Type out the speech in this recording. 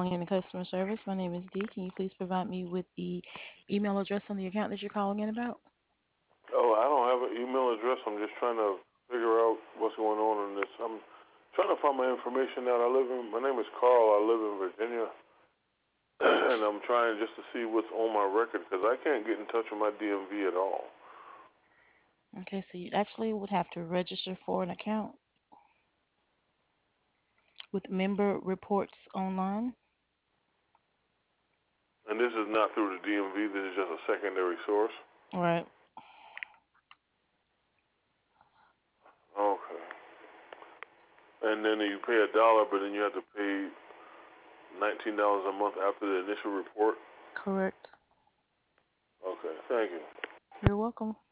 calling in the customer service. My name is Dee. Can you please provide me with the email address on the account that you're calling in about? Oh, I don't have an email address. I'm just trying to figure out what's going on in this. I'm trying to find my information out. My name is Carl. I live in Virginia, and I'm trying just to see what's on my record because I can't get in touch with my DMV at all. Okay, so you actually would have to register for an account with Member Reports Online. And this is not through the DMV. This is just a secondary source. All right. Okay. And then you pay $1, but then you have to pay $19 a month after the initial report. Correct. Okay. Thank you. You're welcome.